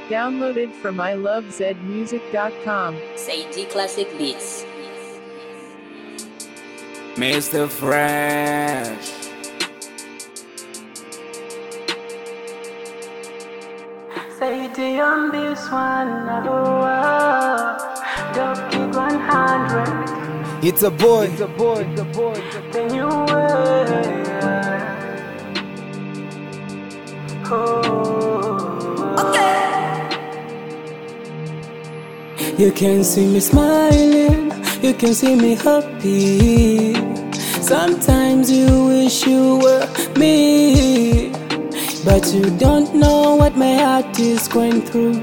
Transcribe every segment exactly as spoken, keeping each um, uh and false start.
Downloaded from I love zed music dot com. Say G Classic Beats. Mister Fresh. Say it on this one, oh, Dub Kid one hundred. It's a boy. It's a boy. It's a boy. The new way. Oh. Okay. You can see me smiling, you can see me happy. Sometimes you wish you were me, but you don't know what my heart is going through.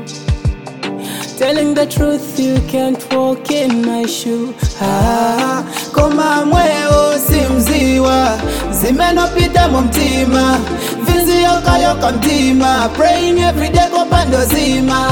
Telling the truth, you can't walk in my shoe. Ah, koma mweo simziwa, zimenopita mumtima, vinzi yoka yoka mtima, praying every day kopando zima.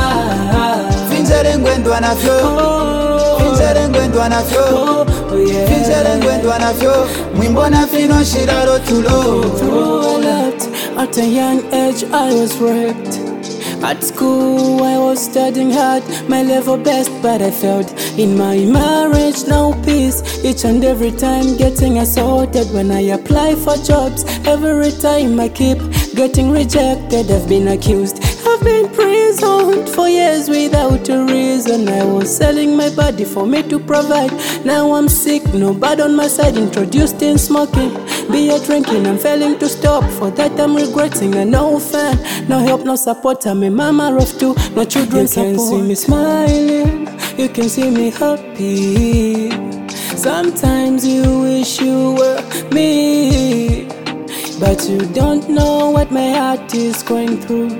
Finjere ngwendwa na fyo, finjere ngwendwa na fyo, finjere ngwendwa na fyo, mwimbo na fino shiraro tulo. Through a lot, at a young age I was raped. At school I was studying hard, my level best, but I failed. In my marriage no peace, each and every time getting assaulted. When I apply for jobs, every time I keep getting rejected. I've been accused, I've been imprisoned for years without a reason. I was selling my body for me to provide. Now I'm sick, no bad on my side, introduced in smoking, beer drinking, I'm failing to stop. For that I'm regretting, I no fan, no help, no support. I'm a mama of two, no children support. You can see me smiling, you can see me happy. Sometimes you wish you were me, but you don't know what my heart is going through.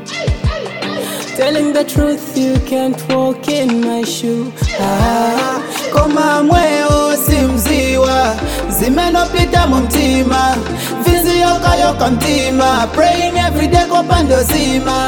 Telling the truth, you can't walk in my shoe. Ah, koma mweo simziwa, zimenopita mumtima, vinzi yoka yoka mtima, praying every day kopando zima.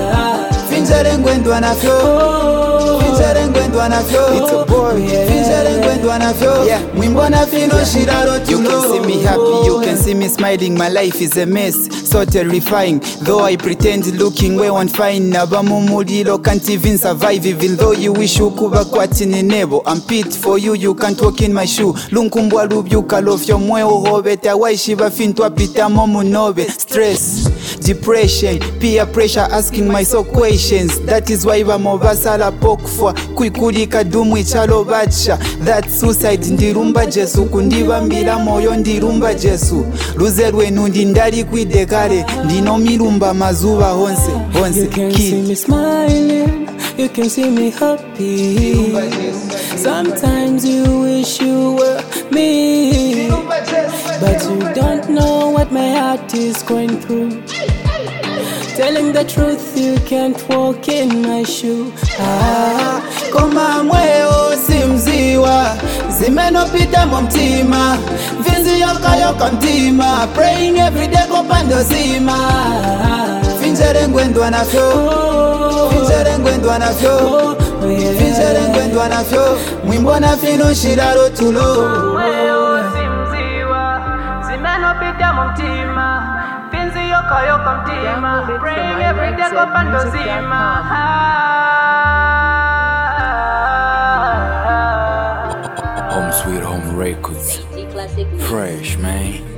Finjere ngwendwa na fyo, finjere ngwendwa na fyo, finjere ngwendwa na fyo, mwimbo na fino shiraro tulo. You can see me happy, you can see me smiling. My life is a mess, so terrifying. Though I pretend looking well and fine, nabamumulilo can't even survive. Even though you wish ukuba kwati ninebo, I'm pit for you, you can't walk in my shoe. Lunkumbwa lubyuka lofyo mwe uhobeta, waishiba fintwa pita momu nobe. Stress, depression, peer pressure, asking myself questions. That is why bamobasala pokfwa kuikulika dumu ichalo bacha. That suicide ndirumba Jesu, kundibambira moyo ndirumba Jesu. Luze lwenu ndindali kwidekale, ndino mirumba mazuba honse honse. You can see me smiling, you can see me happy. Sometimes you wish you were me, but you don't know what my heart is going through. Telling the truth, you can't walk in my shoe. Ah, koma mweo simziwa, zimenopita mumtima, vinzi yoka yoka mtima, praying every day kopando zima. Finjere ngwendwa na fyo, finjere ngwendwa na fyo, finjere ngwendwa na fyo, mwimbo na fino shiraro tulo. mweo simziwa, zimenopita mumtima, vinzi yoka yoka mtima, praying every day kopando zima. Home Sweet Home Records. Say G Classic Beats. Fresh, man.